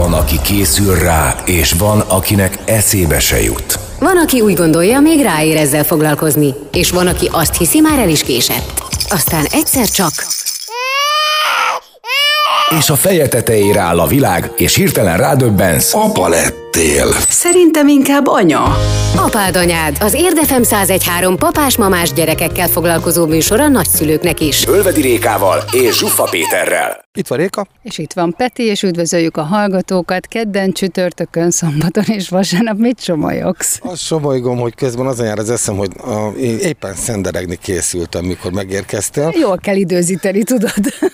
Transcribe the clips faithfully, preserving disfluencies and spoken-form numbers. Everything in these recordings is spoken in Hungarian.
Van, aki készül rá, és van, akinek eszébe se jut. Van, aki úgy gondolja, még ráér ezzel foglalkozni, és van, aki azt hiszi, már el is késett. Aztán egyszer csak... És a feje tetejére áll a világ, és hirtelen rádöbbensz. Apa lettél. Szerintem inkább anya. Apád anyád, az Érd ef em száz egy pont három papás-mamás gyerekekkel foglalkozó műsor a nagyszülőknek is. Ölvedi Rékával és Zsuffa Péterrel. Itt van Réka. És itt van Peti, és üdvözöljük a hallgatókat. Kedden, csütörtökön, szombaton és vasárnap mit somolyogsz? Azt somolygom, hogy közben azon jár az eszem, hogy a, én éppen szenderegni készültem, mikor megérkeztél. Jól kell időzíteni, tudod.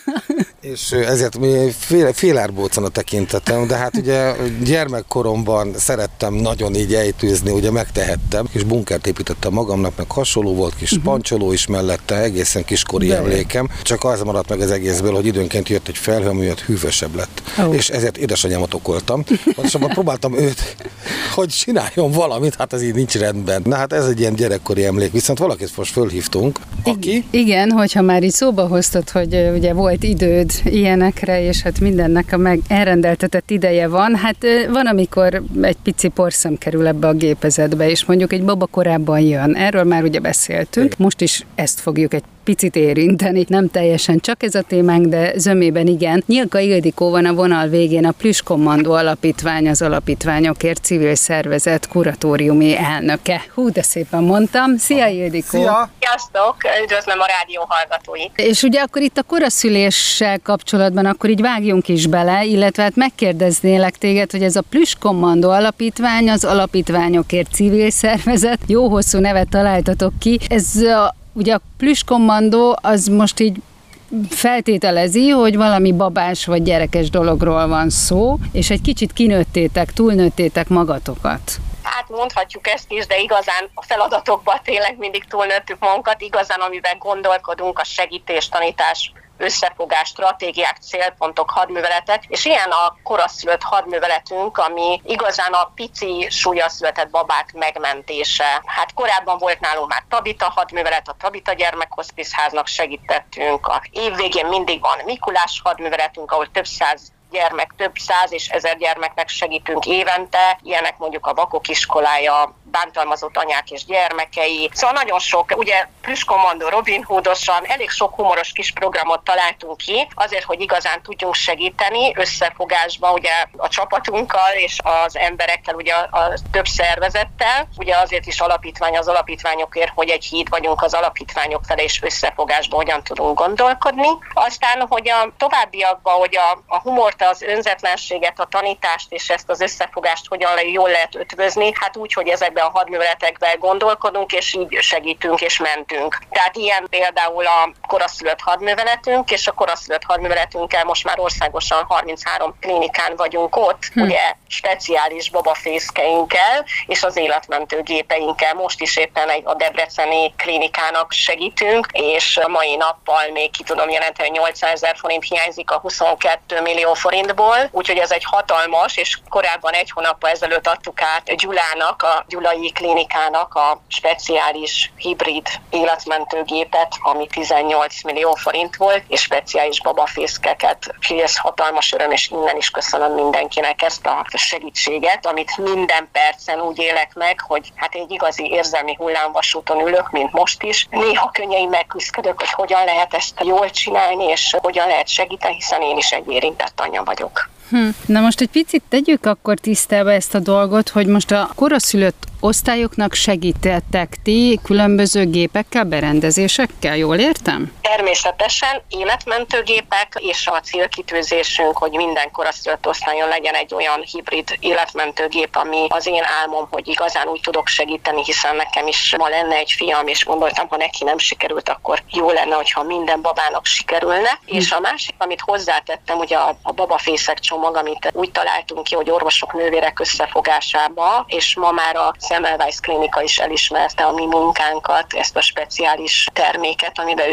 És ezért fél, félárbócon a tekintetem, de hát ugye gyermekkoromban szerettem nagyon így ejtőzni, ugye megtehettem, kis bunkert építettem magamnak, meg hasonló volt, kis uh-huh. pancsoló is mellette, egészen kiskori de emlékem. Csak az maradt meg az egészből, hogy időnként jött egy felhő, ami miatt hűvösebb lett. Oh. És ezért édesanyámat okoltam. Pontosabban próbáltam őt, hogy csináljon valamit, hát ez így nincs rendben. Na hát ez egy ilyen gyerekkori emlék, viszont valakit most fölhívtunk, aki... Igen, hogyha már így szóba hoztad, hogy ugye volt időd ilyenekre, és hát mindennek a meg elrendeltetett ideje van. Hát van, amikor egy pici porszem kerül ebbe a gépezetbe, és mondjuk egy baba korábban jön. Erről már ugye beszéltünk. Most is ezt fogjuk egy picit érinteni. Nem teljesen csak ez a témánk, de zömében igen. Nyilka Ildikó van a vonal végén, a Plüss-Kommandó Alapítvány, az Alapítványokért civil szervezet kuratóriumi elnöke. Hú, de szépen mondtam. Szia, Ildikó! Szia! Sziasztok! Üdvözlöm a rádió hallgatóit! És ugye akkor itt a koraszüléssel kapcsolatban akkor így vágjunk is bele, illetve hát megkérdeznélek téged, hogy ez a Plüss-Kommandó Alapítvány, az Alapítványokért civil szervezet, jó hosszú nevet találtatok ki. Ez a Ugye a Plüss-Kommandó az most így feltételezi, hogy valami babás vagy gyerekes dologról van szó, és egy kicsit kinőttétek, túlnőttétek magatokat. Hát mondhatjuk ezt is, de igazán a feladatokban tényleg mindig túlnőttük magunkat, igazán amiben gondolkodunk, a segítés, tanítás, összefogás, stratégiák, célpontok, hadműveletek, és ilyen a koraszülött hadműveletünk, ami igazán a pici, súllyal született babák megmentése. Hát korábban volt nálunk már Tabita hadművelet, a Tabita gyermekhospice-háznak segítettünk, a évvégén mindig van Mikulás hadműveletünk, ahol több száz gyermek, több száz és ezer gyermeknek segítünk évente, ilyenek mondjuk a Vakok iskolája, bántalmazott anyák és gyermekei. Szóval nagyon sok, ugye Plüss-Kommandó Robin Hoodosan, elég sok humoros kis programot találtunk ki, azért, hogy igazán tudjunk segíteni összefogásban ugye a csapatunkkal és az emberekkel, ugye a, a több szervezettel. Ugye azért is alapítvány az alapítványokért, hogy egy híd vagyunk az alapítványok felé, és összefogásban hogyan tudunk gondolkodni. Aztán, hogy a továbbiakban, hogy a, a humort, az önzetlenséget, a tanítást és ezt az összefogást hogyan jól lehet ötvözni, hát úgy, hogy ezekben a hadműveletekben gondolkodunk, és így segítünk és mentünk. Tehát ilyen például a koraszülött hadműveletünk, és a koraszülött hadműveletünkkel most már országosan harminchárom klinikán vagyunk ott, hm. ugye speciális babafészkeinkkel, és az életmentő gépeinkkel. Most is éppen egy, a debreceni klinikának segítünk, és a mai nappal még ki tudom jelenteni, hogy nyolcszázezer forint hiányzik a huszonkettő millió forintból, úgyhogy ez egy hatalmas, és korábban egy hónappal ezelőtt adtuk át Gyulának, a Gyulai klinikának a speciális hibrid életmentőgépet, ami tizennyolc millió forint volt, és speciális babafészkeket. Úgyhogy ez hatalmas öröm, és innen is köszönöm mindenkinek ezt a segítséget, amit minden percen úgy élek meg, hogy hát egy igazi érzelmi hullámvasúton ülök, mint most is. Néha könnyeim megküzdök, hogy hogyan lehet ezt jól csinálni, és hogyan lehet segíteni, hiszen én is egy érintett anya vagyok. Hm. Na most egy picit tegyük akkor tisztába ezt a dolgot, hogy most a koraszülött osztályoknak segítettek ti különböző gépekkel, berendezésekkel, jól értem? Természetesen életmentőgépek, és a célkitűzésünk, hogy minden koraszülött osztályon legyen egy olyan hibrid életmentőgép, ami az én álmom, hogy igazán úgy tudok segíteni, hiszen nekem is ma lenne egy fiam, és gondoltam, ha neki nem sikerült, akkor jó lenne, hogyha minden babának sikerülne. Hm. És a másik, amit hozzátettem, ugye a, a babafészek csomag, amit úgy találtunk ki, hogy orvosok, nővérek összefogásába, és ma már a Semmelweis klinika is elismerte a mi munkánkat, ezt a speciális terméket, amiben ők nagyon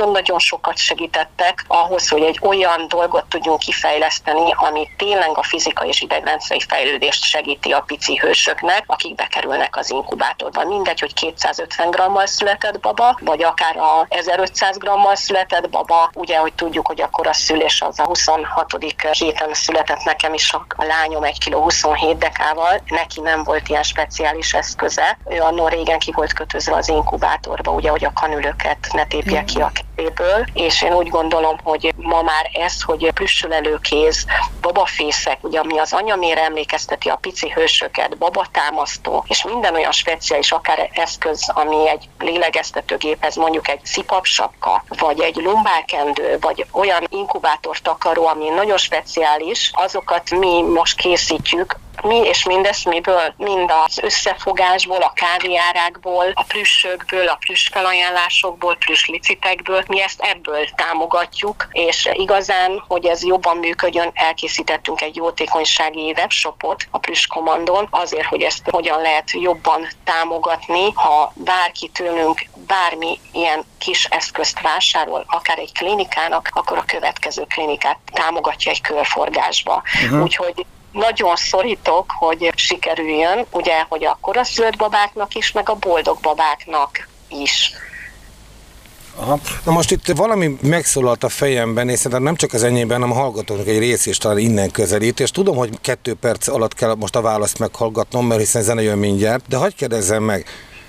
nagyon-nagyon sokat segítettek ahhoz, hogy egy olyan dolgot tudjunk kifejleszteni, ami tényleg a fizikai és idegrendszeri fejlődést segíti a pici hősöknek, akik bekerülnek az inkubátorba. Mindegy, hogy kétszázötven grammal született baba, vagy akár a ezerötszáz grammal született baba. Ugye, hogy tudjuk, hogy akkor a szülés az a huszonhatodik héten született nekem is a lányom egy kiló huszonhét dekával. Neki nem volt ilyen speciális eszköze. Ő annól régen ki volt kötözve az inkubátorba, ugye, hogy a kanülöket ne tépje ki a kezéből. És én úgy gondolom, hogy ma már ez, hogy plüssölelőkéz, babafészek, ugye, ami az anyamére emlékezteti a pici hősöket, babatámasztó, és minden olyan speciális, akár eszköz, ami egy lélegeztetőgéphez, mondjuk egy szipapsapka, vagy egy lumbálkendő, vagy olyan inkubátortakaró, ami nagyon speciális, azokat mi most készítjük. Mi és mindezt miből? Mind az összefogásból, a kávéárákból, a plüssökből, a plüss felajánlásokból, plüss licitekből, mi ezt ebből támogatjuk, és igazán, hogy ez jobban működjön, elkészítettünk egy jótékonysági webshopot a Plüss Kommandón, azért, hogy ezt hogyan lehet jobban támogatni, ha bárki tőlünk bármi ilyen kis eszközt vásárol, akár egy klinikának, akkor a következő klinikát támogatja egy körforgásba. Uh-huh. Úgyhogy nagyon szorítok, hogy sikerüljön, ugye, hogy a koraszülött babáknak is, meg a boldog babáknak is. Aha. Na most itt valami megszólalt a fejemben, és szerintem nem csak az enyémben, hanem a hallgatóknak egy rész is talán innen közelít, és tudom, hogy kettő perc alatt kell most a választ meghallgatnom, mert hiszen zene jön mindjárt, de hagyj kérdezzem meg,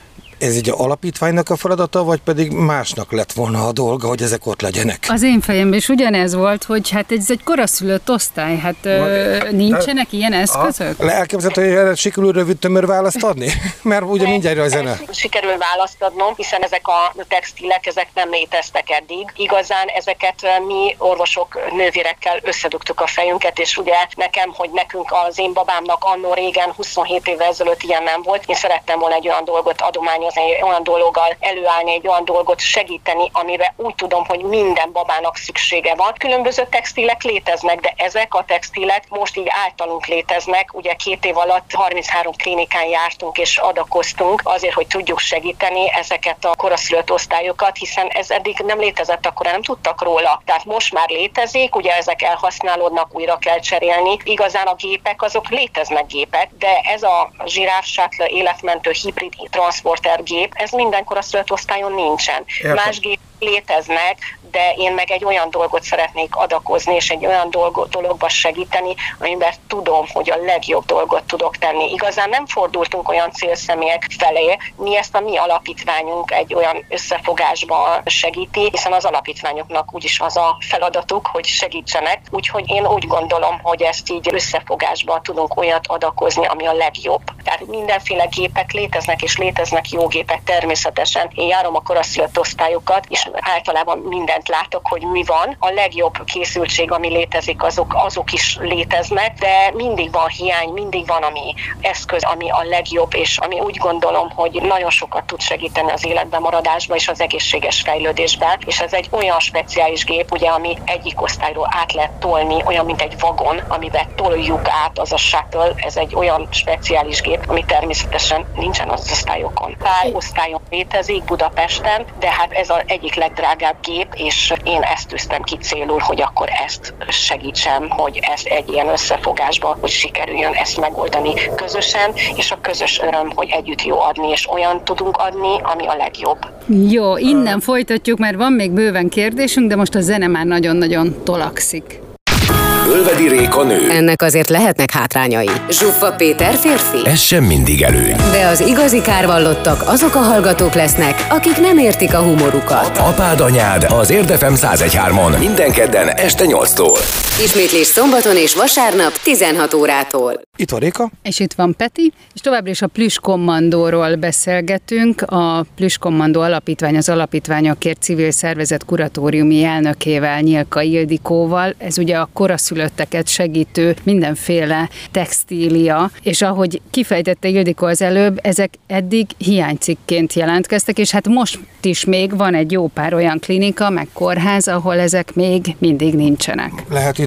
ez így a alapítványnak a feladata, vagy pedig másnak lett volna a dolga, hogy ezek ott legyenek? Az én fejemben is ugyanez volt, hogy hát ez egy koraszülött osztály, hát ö, nincsenek ilyen eszközök? Elképzelhető, hogy erre sikerül rövid tömör választ adni? Mert ugye mindjárt a zene. Sikerül választ adnom, hiszen ezek a textilek, ezek nem léteztek eddig. Igazán ezeket mi orvosok, nővérekkel összedugtuk a fejünket, és ugye nekem, hogy nekünk az én babámnak annó régen, huszonhét évvel ezelőtt ilyen nem volt. Én szerettem volna egy olyan dolgot adományozni, egy olyan dologgal előállni, egy olyan dolgot segíteni, amiben úgy tudom, hogy minden babának szüksége van. Különböző textilek léteznek, de ezek a textilek most így általunk léteznek. Ugye két év alatt harminchárom klinikán jártunk és adakoztunk azért, hogy tudjuk segíteni ezeket a koraszülött osztályokat, hiszen ez eddig nem létezett, akkor nem tudtak róla. Tehát most már létezik, ugye ezek elhasználódnak, újra kell cserélni. Igazán a gépek, azok léteznek gépek, de ez a zsiráf shuttle életmentő hibrid transporter gép, ez minden koraszülött osztályon nincsen. Értem. Más gép léteznek, de én meg egy olyan dolgot szeretnék adakozni, és egy olyan dolgot, dologba segíteni, amiben tudom, hogy a legjobb dolgot tudok tenni. Igazán nem fordultunk olyan célszemélyek felé, mi ezt a mi alapítványunk egy olyan összefogásba segíti, hiszen az alapítványoknak úgyis az a feladatuk, hogy segítsenek, úgyhogy én úgy gondolom, hogy ezt így összefogásba tudunk olyat adakozni, ami a legjobb. Tehát mindenféle gépek léteznek, és léteznek jó gépek természetesen. Én járom a koraszülött osztályokat, és általában mindent látok, hogy mi van. A legjobb készültség, ami létezik, azok, azok is léteznek, de mindig van hiány, mindig van ami eszköz, ami a legjobb, és ami úgy gondolom, hogy nagyon sokat tud segíteni az életben maradásba és az egészséges fejlődésben. És ez egy olyan speciális gép, ugye, ami egyik osztályról át lehet tolni, olyan, mint egy vagon, amiben toljuk át, az a shuttle, ez egy olyan speciális gép, ami természetesen nincsen az osztályokon. Pár osztályon létezik Budapesten, de hát ez az egyik legdrágább gép, és én ezt tűztem ki célul, hogy akkor ezt segítsem, hogy ez egy ilyen összefogásban, hogy sikerüljön ezt megoldani közösen, és a közös öröm, hogy együtt jó adni, és olyan tudunk adni, ami a legjobb. Jó, innen uh. folytatjuk, mert van még bőven kérdésünk, de most a zene már nagyon-nagyon tolakszik. Ölvedi Réka nő. Ennek azért lehetnek hátrányai. Zsuffa Péter férfi. Ez sem mindig előny. De az igazi kárvallottak azok a hallgatók lesznek, akik nem értik a humorukat. Apád anyád az Érd ef em száz egy hármon minden kedden este nyolctól. Ismétlés szombaton és vasárnap tizenhat órától. Itt van Réka. És itt van Peti, és továbbra is a Plüss Kommandóról beszélgetünk. A Plüss Kommandó Alapítvány, az Alapítványokért Civil Szervezet kuratóriumi elnökével, Nyilka Ildikóval. Ez ugye a koraszülötteket segítő mindenféle textília, és ahogy kifejtette Ildikó az előbb, ezek eddig hiánycikként jelentkeztek, és hát most is még van egy jó pár olyan klinika, meg kórház, ahol ezek még mindig nincsenek. Lehet itt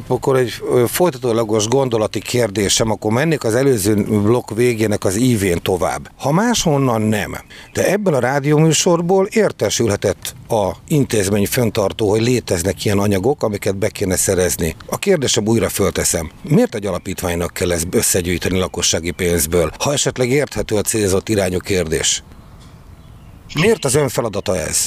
szép, akkor egy folytatólagos gondolati kérdésem, akkor mennék az előző blokk végének az ívén tovább. Ha máshonnan nem, de ebből a rádióműsorból értesülhetett a intézmény fenntartó, hogy léteznek ilyen anyagok, amiket be kéne szerezni. A kérdésem újra fölteszem. Miért egy alapítványnak kell ezt összegyűjteni lakossági pénzből, ha esetleg érthető a célzott irányú kérdés? Miért az ön feladata ez?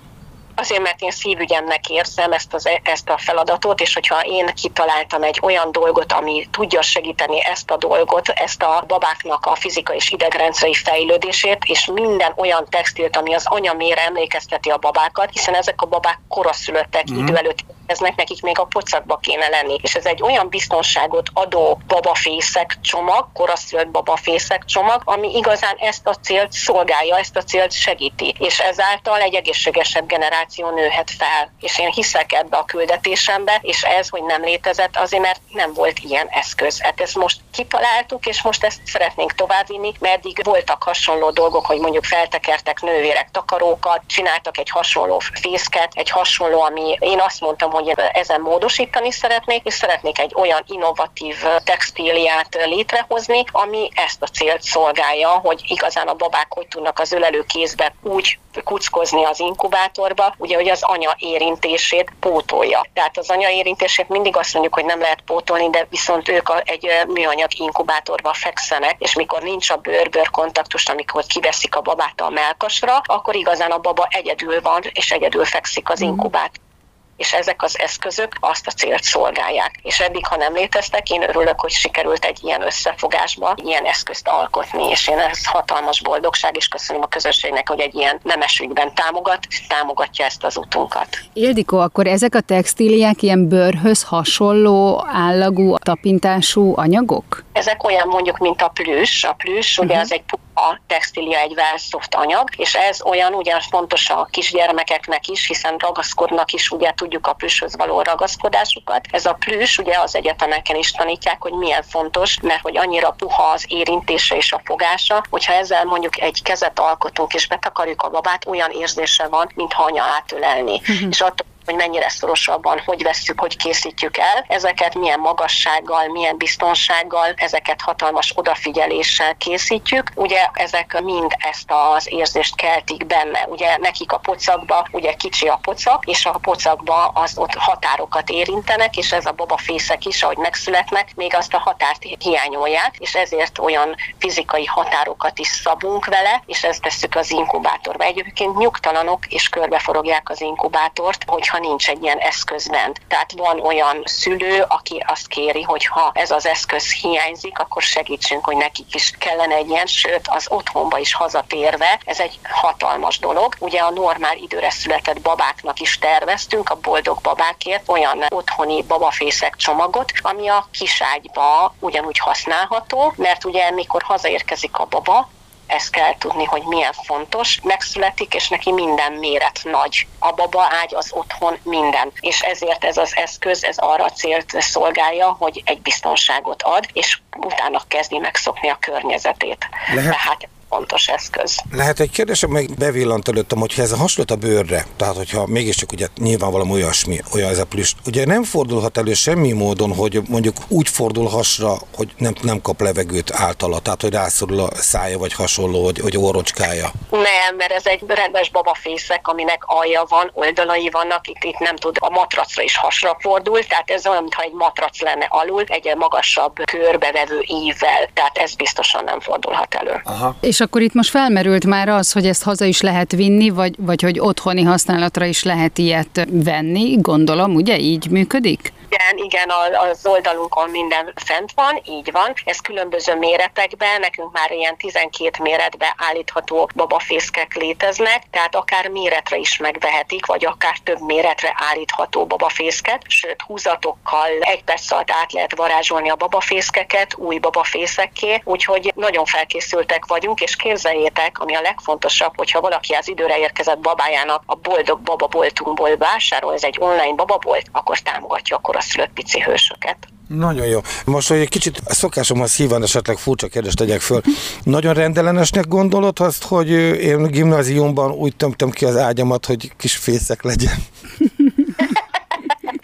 Azért, mert én szívügyemnek érzem ezt, az, ezt a feladatot, és hogyha én kitaláltam egy olyan dolgot, ami tudja segíteni ezt a dolgot, ezt a babáknak a fizikai és idegrendszeri fejlődését, és minden olyan textilt, ami az anyamére emlékezteti a babákat, hiszen ezek a babák koraszülöttek, mm. idő előtt érkeznek, nekik még a pocakba kéne lenni. És ez egy olyan biztonságot adó babafészek csomag, koraszülött babafészek csomag, ami igazán ezt a célt szolgálja, ezt a célt segíti. És ezáltal egy egészségesebb generáció nőhet fel. És én hiszek ebbe a küldetésembe, és ez, hogy nem létezett, azért, mert nem volt ilyen eszköz. Hát ezt most kitaláltuk, és most ezt szeretnénk továbbvinni, mert eddig voltak hasonló dolgok, hogy mondjuk feltekertek nővérek takarókat, csináltak egy hasonló fészket, egy hasonló, ami én azt mondtam, hogy ezen módosítani szeretnék, és szeretnék egy olyan innovatív textíliát létrehozni, ami ezt a célt szolgálja, hogy igazán a babák hogy tudnak az ölelőkézbe úgy kuckozni az inkubátorba, ugye, hogy az anya érintését pótolja. Tehát az anya érintését mindig azt mondjuk, hogy nem lehet pótolni, de viszont ők egy műanyag inkubátorba fekszenek, és mikor nincs a bőr-bőr kontaktus, amikor kiveszik a babát a mellkasra, akkor igazán a baba egyedül van, és egyedül fekszik az inkubátor. És ezek az eszközök azt a célt szolgálják. És eddig, ha nem léteztek, én örülök, hogy sikerült egy ilyen összefogásba ilyen eszközt alkotni, és én ez hatalmas boldogság, és köszönöm a közösségnek, hogy egy ilyen nemes ügyben támogat, támogatja ezt az utunkat. Ildikó, akkor ezek a textíliák ilyen bőrhöz hasonló állagú, tapintású anyagok? Ezek olyan mondjuk, mint a plüss. A plüss, uh-huh. ugye az egy a textília egy well-soft anyag, és ez olyan ugyan fontos a kisgyermekeknek is, hiszen ragaszkodnak is, ugye tudjuk a plüsshöz való ragaszkodásukat. Ez a plüss, ugye az egyetemeken is tanítják, hogy milyen fontos, mert hogy annyira puha az érintése és a fogása, hogyha ezzel mondjuk egy kezet alkotunk és betakarjuk a babát, olyan érzése van, mintha anya átölelni. Uh-huh. És attól, hogy mennyire szorosabban, hogy vesszük, hogy készítjük el. Ezeket milyen magassággal, milyen biztonsággal, ezeket hatalmas odafigyeléssel készítjük. Ugye ezek mind ezt az érzést keltik benne. Ugye nekik a pocakba, ugye kicsi a pocak, és a pocakba az ott határokat érintenek, és ez a babafészek is, ahogy megszületnek, még azt a határt hiányolják, és ezért olyan fizikai határokat is szabunk vele, és ezt tesszük az inkubátorba. Egyébként nyugtalanok, és körbeforogják az inkubátort, hogyha nincs egy ilyen eszköz bent. Tehát van olyan szülő, aki azt kéri, hogy ha ez az eszköz hiányzik, akkor segítsünk, hogy nekik is kellene egy ilyen, sőt az otthonba is hazatérve, ez egy hatalmas dolog. Ugye a normál időre született babáknak is terveztünk, a boldog babákért olyan otthoni babafészek csomagot, ami a kiságyba ugyanúgy használható, mert ugye mikor hazaérkezik a baba, ezt kell tudni, hogy milyen fontos. Megszületik, és neki minden méret nagy. A baba ágy, az otthon, minden. És ezért ez az eszköz, ez arra a célt szolgálja, hogy egy biztonságot ad, és utána kezdi megszokni a környezetét. Lehet. Tehát fontos eszköz. Lehet egy kérdésem, meg bevillant előttem, hogyha ez a hasonlít a bőrre, tehát hogyha mégiscsak ugye nyilván valami olyasmi, olyan ez a plüss, ugye nem fordulhat elő semmi módon, hogy mondjuk úgy fordul hasra, hogy nem, nem kap levegőt általa, tehát hogy rászorul a szája vagy hasonló, hogy, hogy orrocskája. Nem, mert ez egy rendes babafészek, aminek alja van, oldalai vannak, itt, itt nem tud, a matracra is hasra fordul, tehát ez olyan, mintha egy matrac lenne alul, egy magasabb körbevevő ívvel, tehát ez biztosan nem fordulhat elő. Aha. És akkor itt most felmerült már az, hogy ezt haza is lehet vinni, vagy, vagy hogy otthoni használatra is lehet ilyet venni, gondolom, ugye így működik? Igen, igen, az oldalunkon minden fent van, így van. Ez különböző méretekben, nekünk már ilyen tizenkét méretbe állítható babafészkek léteznek, tehát akár méretre is megvehetik, vagy akár több méretre állítható babafészket, sőt húzatokkal egy perc alatt át lehet varázsolni a babafészkeket új babafészekké, úgyhogy nagyon felkészültek vagyunk, és képzeljétek, ami a legfontosabb, hogyha valaki az időre érkezett babájának a boldog bababoltunkból vásárol, ez egy online bababolt, akkor támogatja akkor a szülött pici hősöket. Nagyon jó. Most, hogy egy kicsit szokásomhoz hívan esetleg furcsa kérdést tegyek föl. Nagyon rendellenesnek gondolod azt, hogy én gimnáziumban úgy tömtem ki az ágyamat, hogy kis fészek legyen? Az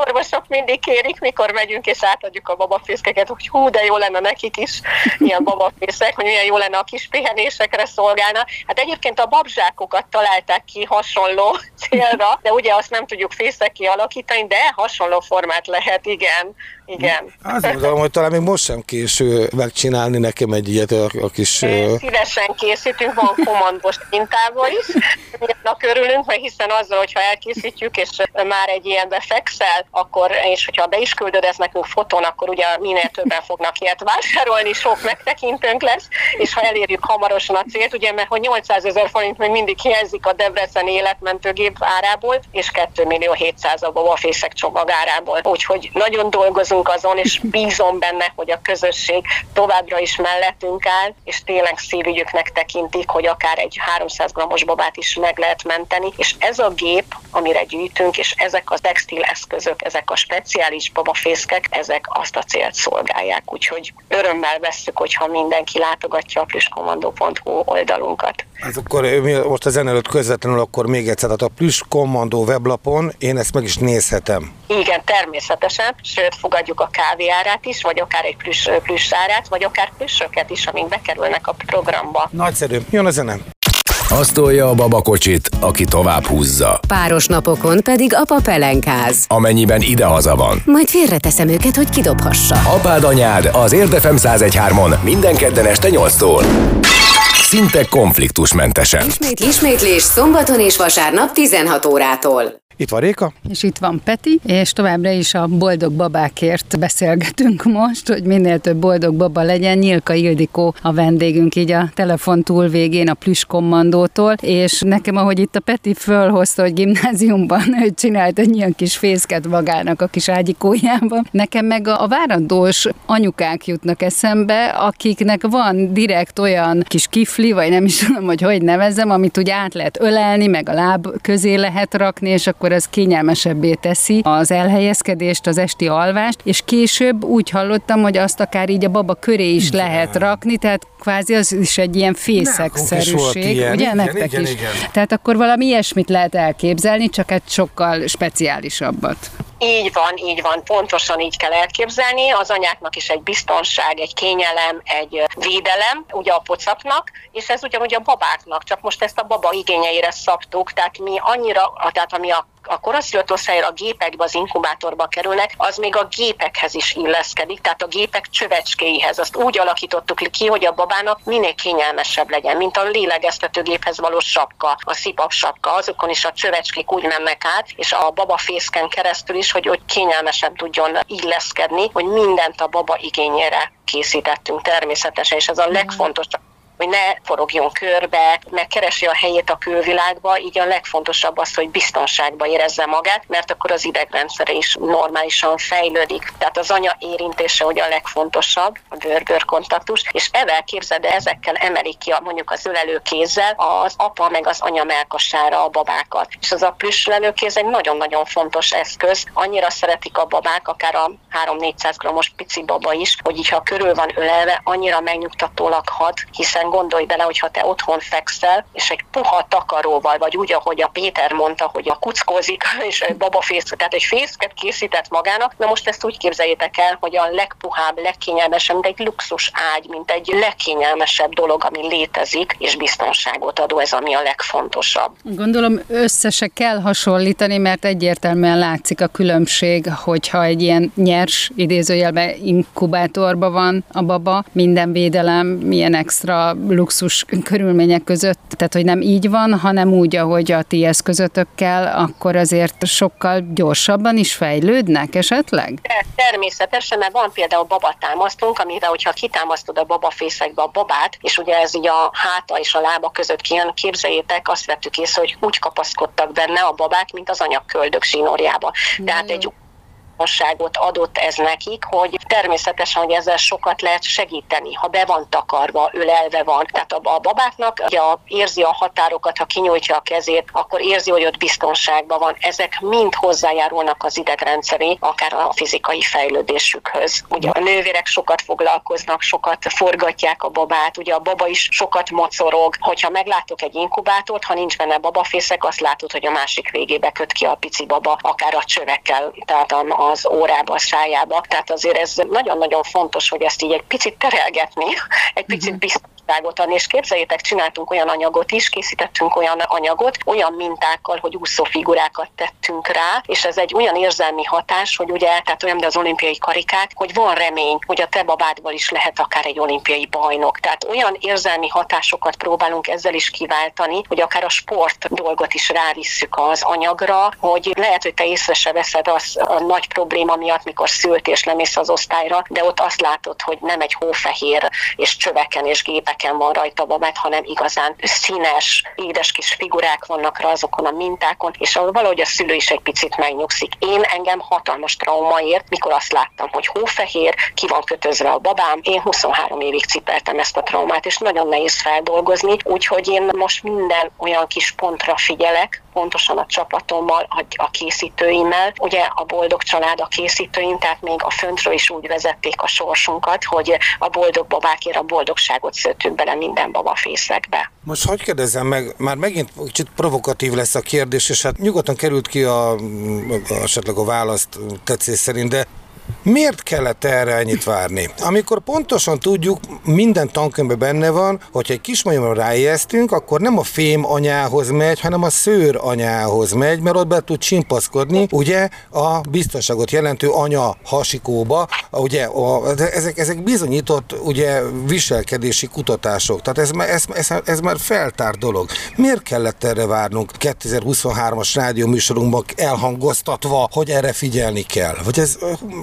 orvosok mindig kérik, mikor megyünk és átadjuk a babafészkeket, hogy hú, de jó lenne nekik is ilyen babafészek, hogy milyen jó lenne a kis pihenésekre szolgálna. Hát egyébként a babzsákokat találták ki hasonló célra, de ugye azt nem tudjuk fészekké alakítani, de hasonló formát lehet, igen. Igen. Azt gondolom, hogy talán még most sem késő megcsinálni nekem egy ilyet, a, a kis... Szívesen készítünk, van komandos mintával is. Annak örülünk, mert hiszen azzal, hogyha elkészítjük, és már egy ilyenbe fekszel, akkor, és hogyha be is küldöd ezt nekünk fotón, akkor ugye minél többen fognak ilyet vásárolni, sok megtekintőnk lesz, és ha elérjük hamarosan a célt, ugye, mert hogy nyolcszázezer forint még mindig hiányzik a Debrecen életmentőgép árából, és két millió hétszáz a babafészek csomag árából. Úgyhogy nagyon dolgozunk azon, és bízom benne, hogy a közösség továbbra is mellettünk áll, és tényleg szívügyüknek tekintik, hogy akár egy háromszáz grammos babát is meg lehet menteni, és ez a gép, amire gyűjtünk, és ezek a textil eszközök, ezek a speciális babafészkek, ezek azt a célt szolgálják, úgyhogy örömmel vesszük, hogyha mindenki látogatja a plüsscommando pont hu oldalunkat. Ez akkor most a zene előtt közvetlenül akkor még egyszer, tehát a Plüsscommando weblapon én ezt meg is nézhetem. Igen, természetesen, sőt fogadjuk a kávéárát is, vagy akár egy plüss, plüssárát, vagy akár plüssöket is, amik bekerülnek a programba. Nagyszerű, jön a zene. Azt tolja a babakocsit, aki tovább húzza. Páros napokon pedig apa pelenkáz. Amennyiben idehaza van. Majd félreteszem őket, hogy kidobhassa. Apád anyád az Érd ef em száz egy három minden kedden este nyolctól. Szinte konfliktusmentesen. Ismét, ismétlés szombaton és vasárnap tizenhat órától. Itt van Réka. És itt van Peti, és továbbra is a boldog babákért beszélgetünk most, hogy minél több boldog baba legyen. Nyilka Ildikó a vendégünk így a telefon túlvégén a Plüsscommandótól, és nekem, ahogy itt a Peti fölhozta, hogy gimnáziumban ő csinált egy ilyen kis fészket magának a kis ágyikójában, nekem meg a, a várandós anyukák jutnak eszembe, akiknek van direkt olyan kis kifli, vagy nem is tudom, hogy hogy nevezzem, amit úgy át lehet ölelni, meg a láb közé lehet rakni, és akkor az kényelmesebbé teszi az elhelyezkedést, az esti alvást, és később úgy hallottam, hogy azt akár így a baba köré is igen. lehet rakni, tehát kvázi az is egy ilyen fészekszerűség, ugye igen, nektek igen, is. Igen. Tehát akkor valami ilyesmit lehet elképzelni, csak egy sokkal speciálisabbat. Így van, így van, pontosan így kell elképzelni. Az anyáknak is egy biztonság, egy kényelem, egy védelem, ugye a pocaknak, és ez ugyanúgy a babáknak, csak most ezt a baba igényeire szabtuk, tehát mi annyira, tehát ami a a koraszülött osztályra a gépekbe, az inkubátorba kerülnek, az még a gépekhez is illeszkedik, tehát a gépek csövecskéihez. Azt úgy alakítottuk ki, hogy a babának minél kényelmesebb legyen, mint a lélegeztetőgéphez való sapka, a szipap sapka, azokon is a csövecskék úgy mennek át, és a babafészken keresztül is, hogy, hogy kényelmesebb tudjon illeszkedni, hogy mindent a baba igényére készítettünk természetesen, és ez a legfontosabb, hogy ne forogjon körbe, ne keresi a helyét a külvilágba, így a legfontosabb az, hogy biztonságban érezze magát, mert akkor az idegrendszere is normálisan fejlődik. Tehát az anya érintése ugye a legfontosabb, a bőr-bőr kontaktus, és ezzel képzeld, ezekkel emelik ki a, mondjuk az ölelő kézzel az apa meg az anya mellkasára a babákat. És az a plüssölelőkéz egy nagyon-nagyon fontos eszköz. Annyira szeretik a babák, akár a három-négyszáz grammos pici baba is, hogy így ha körül van ölelve, annyira megnyugtatólag hat, hiszen gondolj bele, hogy ha te otthon fekszel, és egy puha takaróval, vagy úgy, ahogy a Péter mondta, hogy a kuckózik, és egy babafész, tehát egy fészket készített magának, na most ezt úgy képzeljétek el, hogy a legpuhább, legkényelmesebb, mint egy luxus ágy, mint egy legkényelmesebb dolog, ami létezik, és biztonságot adó, ez ami a legfontosabb. Gondolom össze se kell hasonlítani, mert egyértelműen látszik a különbség, hogyha egy ilyen nyers, idézőjelben inkubátorban van a baba, minden védelem, milyen extra luxus körülmények között, tehát hogy nem így van, hanem úgy, ahogy a ti eszközötökkel, akkor azért sokkal gyorsabban is fejlődnek esetleg? Természetesen, mert van például babatámasztunk, amivel, hogyha kitámasztod a babafészekbe a babát, és ugye ez így a háta és a lába között kijön, képzeljétek, azt vettük észre, hogy úgy kapaszkodtak benne a babák, mint az anya köldök zsinórjába. Tehát egy biztonságot adott ez nekik, hogy természetesen, hogy ezzel sokat lehet segíteni, ha be van takarva, ölelve van. Tehát a babáknak ugye érzi a határokat, ha kinyújtja a kezét, akkor érzi, hogy ott biztonságban van. Ezek mind hozzájárulnak az idegrendszeré, akár a fizikai fejlődésükhöz. Ugye a nővérek sokat foglalkoznak, sokat forgatják a babát, ugye a baba is sokat mocorog. Hogyha meglátok egy inkubátort, ha nincs benne babafészek, azt látod, hogy a másik végébe köt ki a pici baba, akár a csövekkel, tehát az órába, a szájába. Tehát azért ez nagyon-nagyon fontos, hogy ezt így egy picit terelgetni, egy picit biztonságot adni, és képzeljétek, csináltunk olyan anyagot is, készítettünk olyan anyagot, olyan mintákkal, hogy úszófigurákat tettünk rá, és ez egy olyan érzelmi hatás, hogy ugye, tehát olyan, de az olimpiai karikák, hogy van remény, hogy a te babádból is lehet akár egy olimpiai bajnok. Tehát olyan érzelmi hatásokat próbálunk ezzel is kiváltani, hogy akár a sport dolgot is rávisszük az anyagra, hogy lehet, hogy te észre se veszed az a nagy probléma miatt, mikor szült és lemész az osztályra, de ott azt látod, hogy nem egy hófehér és csöveken és gépeken van rajta babát, hanem igazán színes, édes kis figurák vannak rá azokon a mintákon, és valahogy a szülő is egy picit megnyugszik. Én engem hatalmas trauma ért, mikor azt láttam, hogy hófehér, ki van kötözve a babám. Én huszonhárom évig cipeltem ezt a traumát, és nagyon nehéz feldolgozni, úgyhogy én most minden olyan kis pontra figyelek, pontosan a csapatommal, a készítőimmel. Ugye a Boldog Család a készítőim, tehát még a föntről is úgy vezették a sorsunkat, hogy a boldog babákért a boldogságot szőttük bele minden babafészekbe. Most hadd kérdezzem meg, már megint kicsit provokatív lesz a kérdés, és hát nyugodtan került ki a, a, esetleg a választ tetszés szerint, de miért kellett erre ennyit várni? Amikor pontosan tudjuk, minden tankönyvben benne van, hogyha egy kismajomra ráijesztünk, akkor nem a fém anyához megy, hanem a szőr anyához megy, mert ott be tud csimpaszkodni, ugye, a biztonságot jelentő anya hasikóba, ugye, a, ezek, ezek bizonyított, ugye, viselkedési kutatások, tehát ez, ez, ez, ez már feltárt dolog. Miért kellett erre várnunk kétezer-huszonhármas rádióműsorunkban elhangoztatva, hogy erre figyelni kell? Vagy ez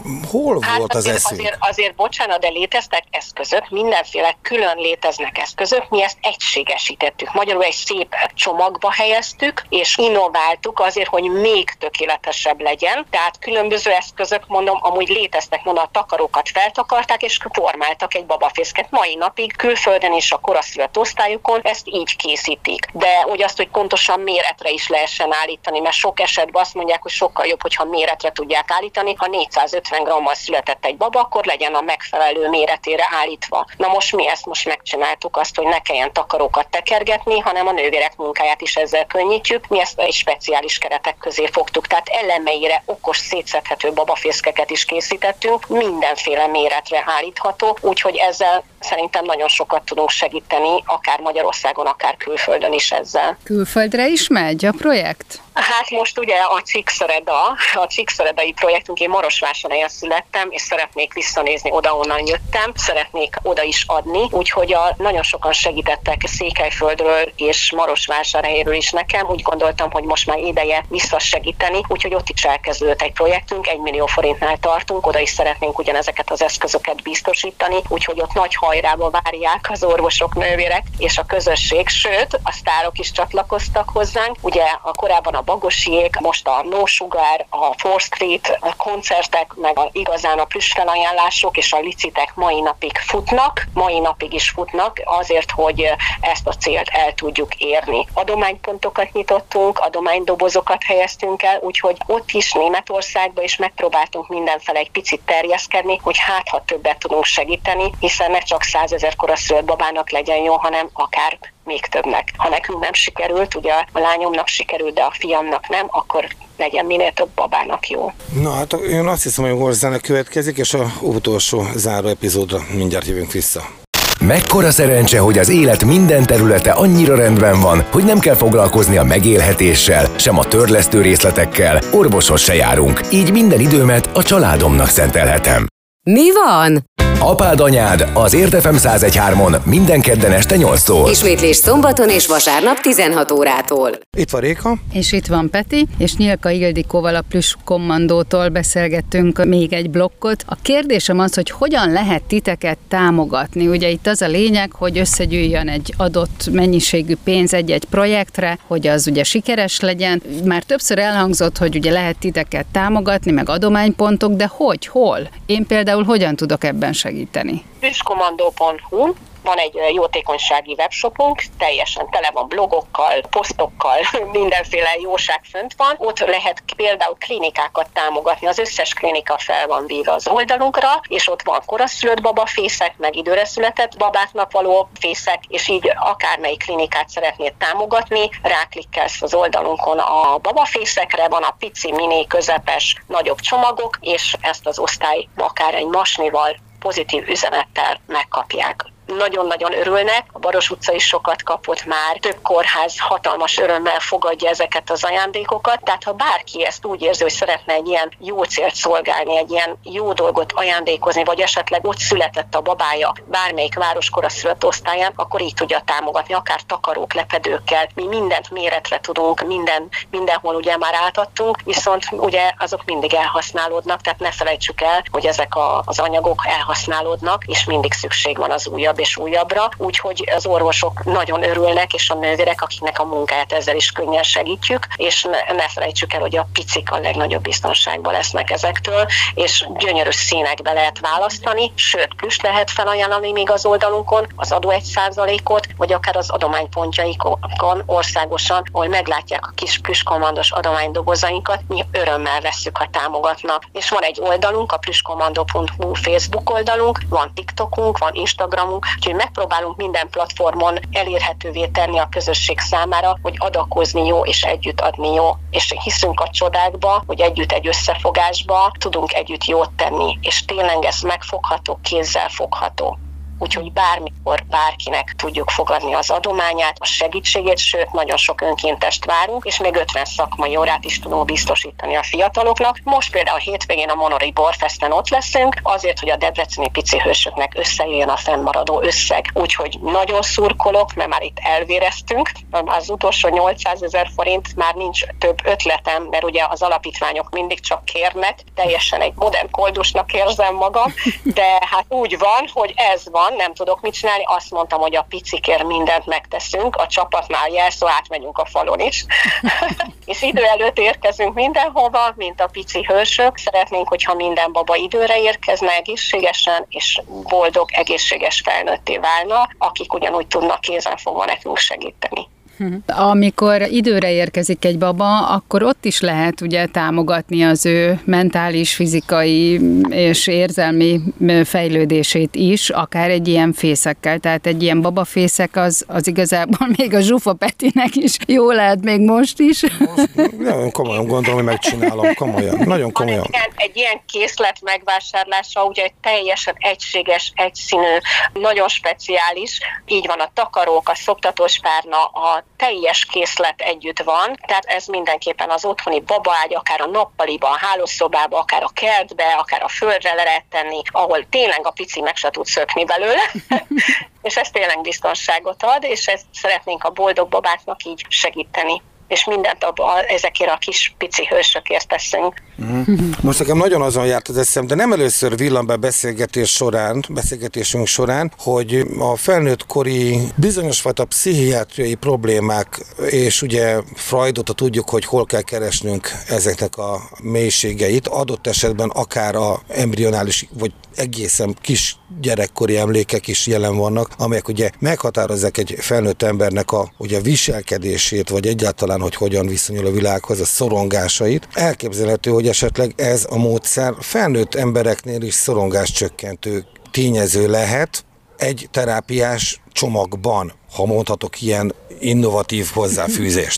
hol hát volt az azért, eszünk? Azért, azért, bocsánat, de léteztek eszközök, mindenféle külön léteznek eszközök, mi ezt egységesítettük. Magyarul egy szép csomagba helyeztük, és innováltuk azért, hogy még tökéletesebb legyen. Tehát különböző eszközök, mondom, amúgy léteztek, mondom, a takarókat feltakarták, és formáltak egy babafészket. Mai napig külföldön és a koraszülött osztályokon ezt így készítik. De úgy azt, hogy pontosan méretre is lehessen állítani, mert sok esetben azt mondják, hogy sokkal jobb, hogyha méretre tudják állítani, ha négyszázötven grammal született egy baba, akkor legyen a megfelelő méretére állítva. Na most mi ezt most megcsináltuk, azt, hogy ne kelljen takarókat tekergetni, hanem a nővérek munkáját is ezzel könnyítjük. Mi ezt egy speciális keretek közé fogtuk, tehát elemeire okos szétszedhető babafészkeket is készítettünk, mindenféle méretre állítható, úgyhogy ezzel szerintem nagyon sokat tudunk segíteni, akár Magyarországon, akár külföldön is ezzel. Külföldre is megy a projekt? Hát most ugye a Csíkszereda, a csíkszeredai projektünk, én Marosvásárhelyen születtem, és szeretnék visszanézni oda, onnan jöttem, szeretnék oda is adni, úgyhogy a, nagyon sokan segítettek Székelyföldről és Marosvásárhelyről is nekem, úgy gondoltam, hogy most már ideje visszasegíteni, úgyhogy ott is elkezdődött egy projektünk, egy millió forintnál tartunk, oda is szeretnénk ugyanezeket az eszközöket biztosítani, úgyhogy ott nagy hajrába várják az orvosok, nővérek és a közösség, sőt, a sztárok is csatlakoztak hozzánk, ugye a korábban a Bagosiék, most a No Sugar, a Fourth Street, a koncertek, meg a, igazán a plüssfelajánlások és a licitek mai napig futnak, mai napig is futnak azért, hogy ezt a célt el tudjuk érni. Adománypontokat nyitottunk, adománydobozokat helyeztünk el, úgyhogy ott is Németországban is megpróbáltunk mindenfele egy picit terjeszkedni, hogy hát ha többet tudunk segíteni, hiszen ne csak százezer koraszülött babának legyen jó, hanem akár még többnek. Ha nekünk nem sikerült, ugye a lányomnak sikerült, de a fiamnak nem, akkor legyen minél több babának jó. Na hát én azt hiszem, hogy hozzánk következik, és a utolsó záró epizódra mindjárt jövünk vissza. Mekkora szerencse, hogy az élet minden területe annyira rendben van, hogy nem kell foglalkozni a megélhetéssel, sem a törlesztő részletekkel, orvoshoz se járunk. Így minden időmet a családomnak szentelhetem. Mi van? Apád anyád az Ért ef em száz egy három minden kedden este nyolctól. Ismétlés szombaton és vasárnap tizenhat órától. Itt van Réka. És itt van Peti, és Nyilka Ildikóval, a Plüss Kommandótól beszélgettünk még egy blokkot. A kérdésem az, hogy hogyan lehet titeket támogatni. Ugye itt az a lényeg, hogy összegyűjjön egy adott mennyiségű pénz egy-egy projektre, hogy az ugye sikeres legyen. Már többször elhangzott, hogy ugye lehet titeket támogatni, meg adománypontok, de hogy, hol? Én például hogyan tudok ebben segíteni? plüsskommandó pont hu Van egy jótékonysági webshopunk, teljesen tele van blogokkal, posztokkal, mindenféle jóság fönt van. Ott lehet például klinikákat támogatni, az összes klinika fel van véve az oldalunkra, és ott van koraszülött babafészek, meg időre született babáknak való fészek, és így akármelyik klinikát szeretnéd támogatni, ráklikkelsz az oldalunkon a babafészekre, van a pici, mini, közepes, nagyobb csomagok, és ezt az osztály akár egy masnival, pozitív üzenettel megkapják. Nagyon-nagyon örülnek, a Baros utca is sokat kapott már, több kórház hatalmas örömmel fogadja ezeket az ajándékokat, tehát ha bárki ezt úgy érzi, hogy szeretne egy ilyen jó célt szolgálni, egy ilyen jó dolgot ajándékozni, vagy esetleg ott született a babája bármelyik város koraszülött osztályán, akkor így tudja támogatni, akár takarók, lepedőkkel, mi mindent méretre tudunk, minden, mindenhol ugye már átadtunk, viszont ugye azok mindig elhasználódnak, tehát ne felejtsük el, hogy ezek a, az anyagok elhasználódnak, és mindig szükség van az újabb és újabbra, úgyhogy az orvosok nagyon örülnek, és a nővérek, akiknek a munkáját ezzel is könnyen segítjük, és ne, ne felejtsük el, hogy a picik a legnagyobb biztonságban lesznek ezektől, és gyönyörű színekbe lehet választani, sőt, plusz lehet felajánlani még az oldalunkon az adó egy százalékot, vagy akár az adománypontjaikon országosan, ahol meglátják a kis plüsskommandos adománydobozainkat, mi örömmel vesszük, ha támogatnak. És van egy oldalunk, a plüsskommandó pont hu Facebook oldalunk, van TikTokunk, van Instagramunk, úgyhogy megpróbálunk minden platformon elérhetővé tenni a közösség számára, hogy adakozni jó és együtt adni jó. És hiszünk a csodákba, hogy együtt egy összefogásba tudunk együtt jót tenni, és tényleg ez megfogható, kézzel fogható. Úgyhogy bármikor bárkinek tudjuk fogadni az adományát, a segítségét, sőt, nagyon sok önkéntest várunk, és még ötven szakmai órát is tudunk biztosítani a fiataloknak. Most például a hétvégén a Monori Borfesten ott leszünk, azért, hogy a debreceni pici hősöknek összejöjjön a fennmaradó összeg. Úgyhogy nagyon szurkolok, mert már itt elvéreztünk, az utolsó nyolcszázezer forint, már nincs több ötletem, mert ugye az alapítványok mindig csak kérnek, teljesen egy modern koldusnak érzem magam, de hát úgy van, hogy ez van, nem tudok mit csinálni, azt mondtam, hogy a picikért mindent megteszünk, a csapatnál jelszó, átmegyünk a falon is. És idő előtt érkezünk mindenhova, mint a pici hősök. Szeretnénk, hogyha minden baba időre érkezne egészségesen, és boldog, egészséges felnőtté válna, akik ugyanúgy tudnak kézenfogva nekünk segíteni. Amikor időre érkezik egy baba, akkor ott is lehet ugye támogatni az ő mentális, fizikai és érzelmi fejlődését is, akár egy ilyen fészekkel. Tehát egy ilyen babafészek az, az igazából még a Zsufa Petinek is jó lehet még most is. Most, nagyon komolyan gondolom, hogy megcsinálom, komolyan, nagyon komolyan. Egy ilyen, egy ilyen készlet megvásárlása, ugye egy teljesen egységes, egyszínű, nagyon speciális, így van a takarók, a szoptatós párna, a teljes készlet együtt van, tehát ez mindenképpen az otthoni babaágy, akár a nappaliba, a hálószobába, akár a kertbe, akár a földre le lehet tenni, ahol tényleg a pici meg se tud szökni belőle, és ez tényleg biztonságot ad, és ezt szeretnénk a boldog babáknak így segíteni. És mindent abban ezekért a kis pici hősökért teszünk. Mm. Most nekem nagyon azon járt az eszem, de nem először villan be beszélgetés során, beszélgetésünk során, hogy a felnőtt kori bizonyos fajta pszichiátriai problémák, és ugye Freudot tudjuk, hogy hol kell keresnünk ezeknek a mélységeit, adott esetben akár a embrionális, vagy egészen kis gyerekkori emlékek is jelen vannak, amelyek ugye meghatározzák egy felnőtt embernek a ugye viselkedését, vagy egyáltalán, hogy hogyan viszonyul a világhoz, a szorongásait. Elképzelhető, hogy esetleg ez a módszer felnőtt embereknél is szorongáscsökkentő tényező lehet egy terápiás csomagban, ha mondhatok ilyen innovatív hozzáfűzést.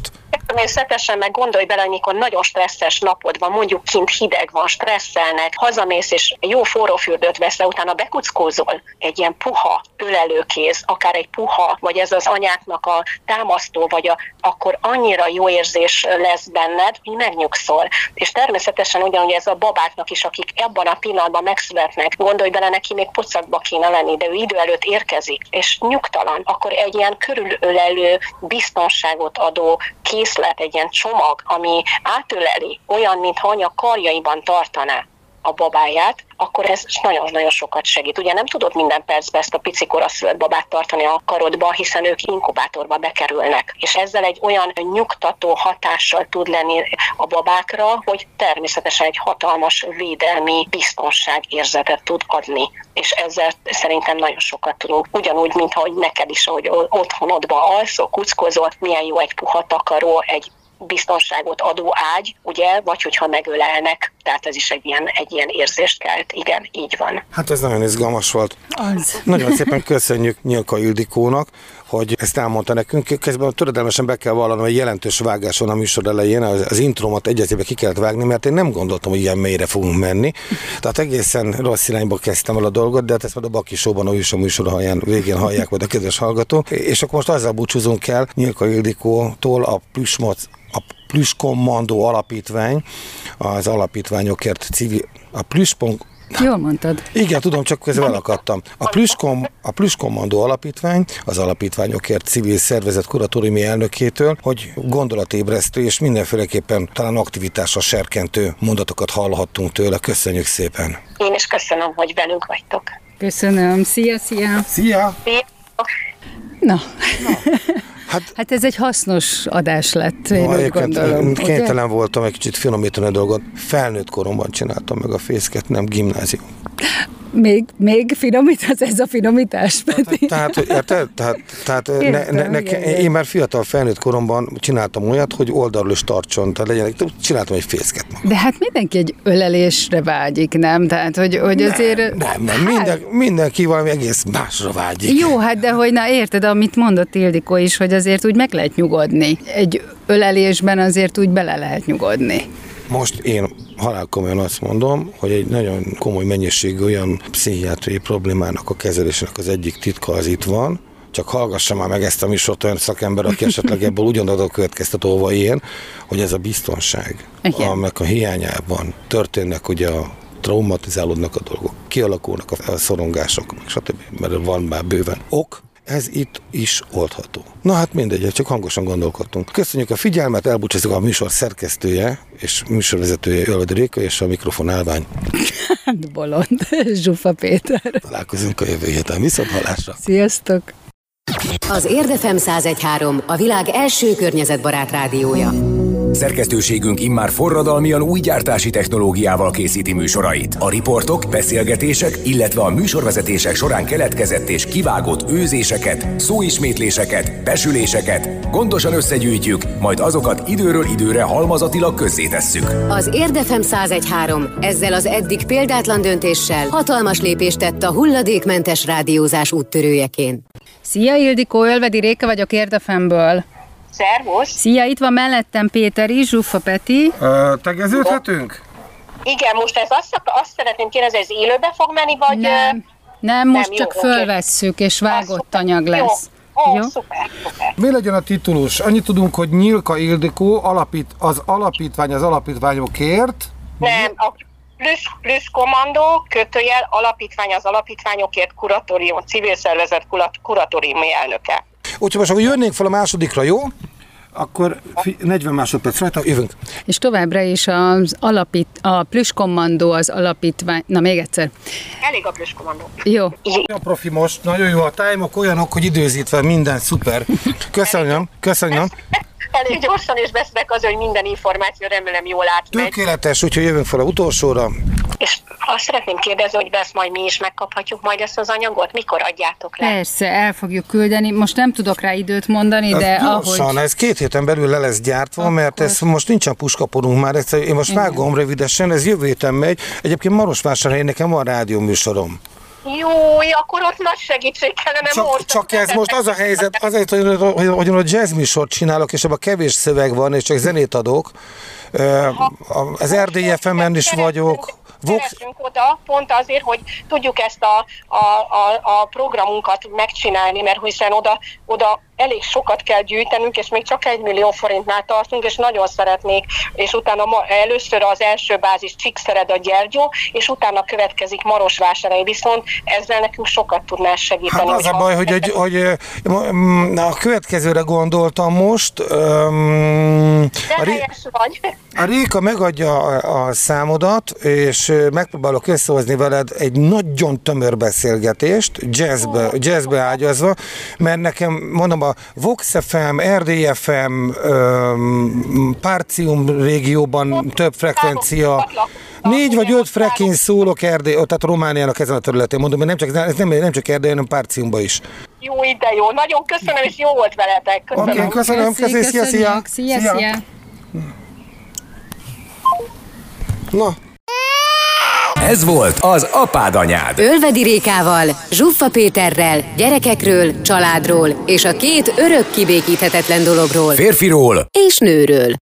Természetesen meg gondolj bele, amikor nagyon stresszes napod van, mondjuk kint hideg van, stresszelnek, hazamész és jó forró fürdőt veszel, utána bekuckózol, egy ilyen puha ölelőkéz, akár egy puha, vagy ez az anyáknak a támasztó, vagy a, akkor annyira jó érzés lesz benned, hogy megnyugszol. És természetesen ugyanúgy ez a babáknak is, akik ebben a pillanatban megszületnek, gondolj bele, neki még pocakba kéne lenni, de ő idő előtt érkezik, és nyugtalan, akkor egy ilyen körülölelő, biztonságot adó készlet, egy ilyen csomag, ami átöleli, olyan, mintha anya karjaiban tartaná a babáját, akkor ez nagyon-nagyon sokat segít. Ugye nem tudod minden percben ezt a pici koraszülött babát tartani a karodba, hiszen ők inkubátorba bekerülnek. És ezzel egy olyan nyugtató hatással tud lenni a babákra, hogy természetesen egy hatalmas védelmi biztonságérzetet tud adni. És ezzel szerintem nagyon sokat tudunk. Ugyanúgy, mint ahogy neked is, ahogy otthonodban alszol, kuckozol, milyen jó egy puha takaró, egy biztonságot adó ágy, ugye, vagy hogyha megölelnek, tehát ez is egy ilyen, egy ilyen érzést kelt. Igen, így van. Hát ez nagyon izgalmas volt. Az. Nagyon szépen köszönjük Nyilka Ildikónak, hogy ezt elmondta nekünk. Közben töredelmesen be kell vallanom, hogy jelentős vágás van a műsor elején, az, az intromat egyetében ki kellett vágni, mert én nem gondoltam, hogy ilyen mélyre fogunk menni. Tehát egészen rossz irányba kezdtem el a dolgot, de hát ezt majd a Baki Show-ban, a Hűs a műsor haján végén hallják majd a kedves hallgatók. És akkor most azzal búcsúzunk el Nyilka Ildikótól, a Plüsmoc, a Plüskommandó alapítvány, az alapítványokért civil, a Plüskon... Jól mondtad. Igen, tudom, csak közben elakadtam. A Plüskom, a Plüskommandó alapítvány, az alapítványokért civil szervezet kuratóriumi elnökétől, hogy gondolatébresztő és mindenféleképpen talán aktivitásra serkentő mondatokat hallhattunk tőle. Köszönjük szépen. Én is köszönöm, hogy velünk vagytok. Köszönöm. Szia, szia. Szia! Na. Na. Hát, hát ez egy hasznos adás lett, én no, úgy gondolom. Kénytelen voltam egy kicsit finomítani a dolgot. Felnőtt koromban csináltam meg a fészket, nem gimnázium. Még, még finomítasz, ez a finomítás, Peti? Tehát, érted? Tehát, tehát Értem, ne, ne, igen, ne, én már fiatal felnőtt koromban csináltam olyat, hogy oldalról is tartson, tehát legyen, csináltam egy fészket magam. De hát mindenki egy ölelésre vágyik, nem? Tehát, hogy, hogy nem, azért... Nem, nem, hát, minden, mindenki valami egész másra vágyik. Jó, hát de hogy na érted, amit mondott Ildikó is, hogy azért úgy meg lehet nyugodni. Egy ölelésben azért úgy bele lehet nyugodni. Most én halálkomolyan azt mondom, hogy egy nagyon komoly mennyiségű olyan pszichiátriai problémának a kezelésének az egyik titka az itt van, csak hallgassa már meg ezt a műsort olyan szakember, aki esetleg ebből ugyanaz a következtet olva ilyen, hogy ez a biztonság, igen, aminek a hiányában történnek ugye a traumatizálódnak a dolgok, kialakulnak a szorongások, stb. Mert van már bőven ok, ez itt is oldható. Na hát mindegy, csak hangosan gondolkodtunk. Köszönjük a figyelmet, elbúcsúzik a műsor szerkesztője és műsorvezetője Ölvedi Réka és a mikrofon állvány. Bolond, Zsufa Péter. Találkozunk a jövő héten. Viszonthallásra. Sziasztok! Az Érd ef em száz egy három a világ első környezetbarát rádiója. Szerkesztőségünk immár forradalmian új gyártási technológiával készíti műsorait. A riportok, beszélgetések, illetve a műsorvezetések során keletkezett és kivágott őzéseket, szóismétléseket, besüléseket gondosan összegyűjtjük, majd azokat időről időre halmazatilag közzétesszük. Az Érd ef em száz egy három ezzel az eddig példátlan döntéssel hatalmas lépést tett a hulladékmentes rádiózás úttörőjeként. Szia Ildikó, Ölvedi Réka vagyok Érd ef em-ből. Szervusz! Szia, itt van mellettem Péter is, Zsuffa Peti. Ö, tegeződhetünk? Igen, most ez azt, azt szeretném kérdezni, ez élőbe fog menni, vagy... Nem, nem most nem, csak jó, fölvesszük, és vágott ah, anyag lesz. Jó, jó? Ó, szuper, szuper. Mi legyen a titulus? Annyit tudunk, hogy Nyilka Ildikó alapít, az alapítvány az alapítványokért. Nem, a plusz, plusz kommandó, kötőjel, alapítvány az alapítványokért, kuratórium, civil szervezet kuratóriumi elnöke. Úgyhogy most akkor jönnénk fel a másodikra, jó? Akkor negyven másodperc rajta, jövünk. És továbbra is az alapít, a plüskommandó az alapítvány, na még egyszer. Elég a plüskommandó. Jó. A profi most, nagyon jó a time-ok, olyanok, hogy időzítve minden, szuper. Köszönöm, köszönöm. Elég gyorsan és beszélek az, hogy minden információ remélem jól átmegy. Tökéletes, úgyhogy jövünk fel a utolsóra. És azt szeretném kérdezni, hogy ezt majd mi is megkaphatjuk majd ezt az anyagot? Mikor adjátok le? Persze, el fogjuk küldeni. Most nem tudok rá időt mondani, de ez ahogy... gyorsan, ez két héten belül le lesz gyártva, akkor... mert ez most nincsen puskaporunk már, én most vágom rövidesen, ez jövő héten megy. Egyébként Marosvásárhelyen nekem van rádióműsorom. Jó, akkor ott nagy segítség kellene Csak, most. csak ez most az a helyzet, azért, hogy, hogy, hogy a jazz műsort csinálok, és abban kevés szöveg van, és csak zenét adok. Az er dé ef em-en is vagyok. Keresünk oda, pont azért, hogy tudjuk ezt a, a, a, a programunkat megcsinálni, mert hiszen oda, oda elég sokat kell gyűjtenünk, és még csak egy millió forintnál tartunk, és nagyon szeretnék, és utána ma, először az első bázis Csíkszereda, Gyergyó, és utána következik Marosvásárhely, viszont ezzel nekünk sokat tudná segíteni. Hát az a baj, hogy, hogy, hogy a következőre gondoltam most. Um, De a, helyes vagy. A Réka megadja a, a számodat, és megpróbálok összehozni veled egy nagyon tömör beszélgetést, jazzbe, jazzbe ágyazva, mert nekem, mondom, a Vox ef em, er dé ef em, um, Partium régióban több frekvencia, négy vagy öt frekén szólok Erdély, tehát Romániának ezen a területén, mondom, mert nem csak, nem, nem csak Erdély, hanem Partiumban is. Jó ide, jó. Nagyon köszönöm, és jó volt veletek. Köszönöm. Oké, okay, köszönöm, köszönöm, szia, szia. Szia, szia. szia. Na. Ez volt az Apád Anyád. Ölvedi Rékával, Zsuffa Péterrel, gyerekekről, családról és a két örök kibékíthetetlen dologról. Férfiról és nőről.